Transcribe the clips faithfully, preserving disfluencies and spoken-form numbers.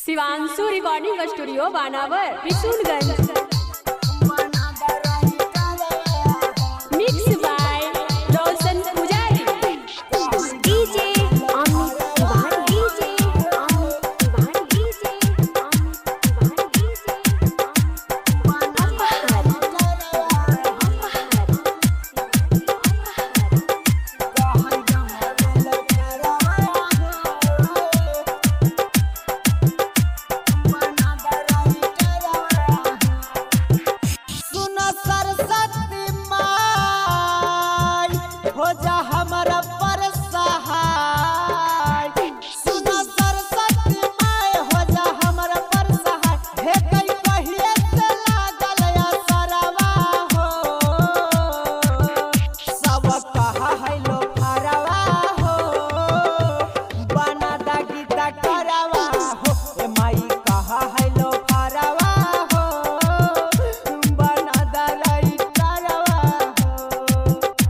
Shivanshu recording studio Banawar Kishunganj. Mix by Roshan Pujari. DJ Amit Tiwari. DJ Amit Tiwari. DJ Amit हो जा हमारा पर सहाय, सुनो सरस्वती माय हो जा हमारा पर सहाय। हे कई कहिए से लागल या सरवा हो, सब कहा है लो फरवा हो, बना दा गीता करवा हो। ए माई कहा है लो फरवा हो, बना दा रही करवा हो।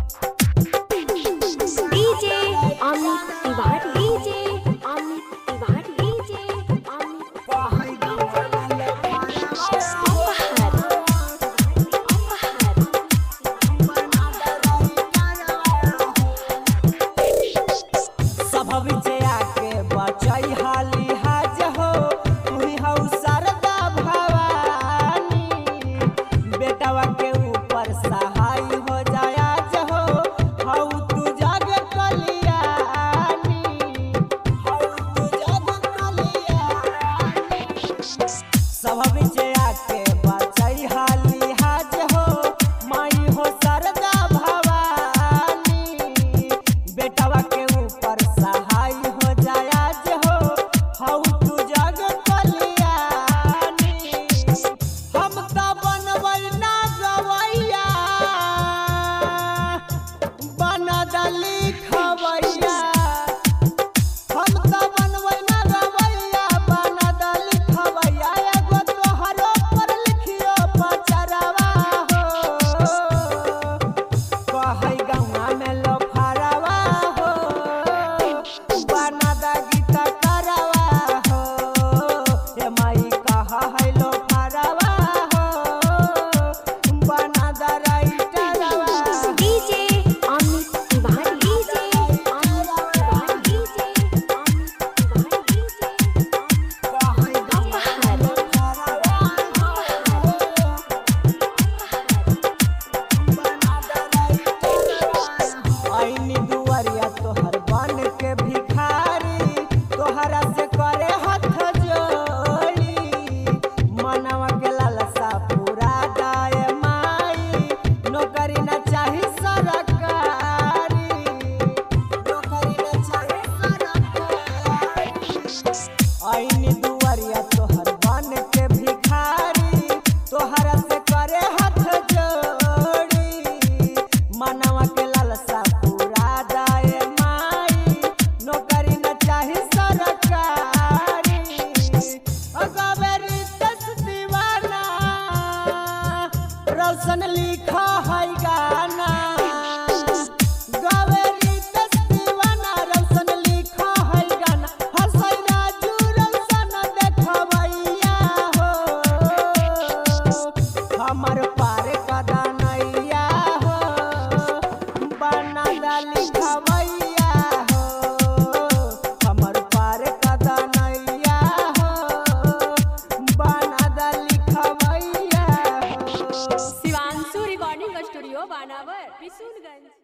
DJ Amit Tiwari. DJ Amit Tiwari. DJ Amit सब विजया के बचई हाली हाज हो, तुही हौ शारदा भवानी। बेटवा के ऊपर सहाय हो जायाज हो, हौ तू जग कलियानी, हौ तू जग कलियानी। सब विजया के बचई हाली हाज हो, माई हो शारदा भवानी। बेटवा के ऊपर सहाय हो जायाज हो, हौ तू जग कलियानी। हम त बनबै ना गवैया, बन दली खवैया। हम त बनबै ना गवैया, बन दली खवैया। एगो तोहरो पर लिखियो पचरवा हो, कहै गौआ में लो फरवा हो, बना दा गीता करवा हो। ए माई कहा है लो फरवा हो, बना दा राइटरवा हो। DJ Amit Tiwari. DJ Amit Tiwari. DJ Amit Tiwari. कहै गौआ में लो फरवा हो, बना दा राइटरवा हो। आईनी दुआरिया तोहर बन के भिखारी, तोहरा से करे हाथ जोड़ी। मनवा के लालसा पूरा दाए माई, नौकरी न चाही सरकारी, नौकरी न चाही सरकारी। आईनी दुआरिया तोहर बन के भिखारी, तोहरा से करे हाथ जोड़ी। मनवा के लालसा पूरा दाए माई, नौकरी न चाही सरकारी। अगबेरी तस दीवाना, रोशन लिखा है गाना। गबेरी तस दीवाना, रोशन लिखा है गाना। हंसै राजू रोशन देखवैया हो, हमर पार कदनैया हो, बना दा लिखवैया हो, हमर पार कदनैया हो, बना दा लिखवैया हो। Shivanshu recording studio Banawar Kishunganj.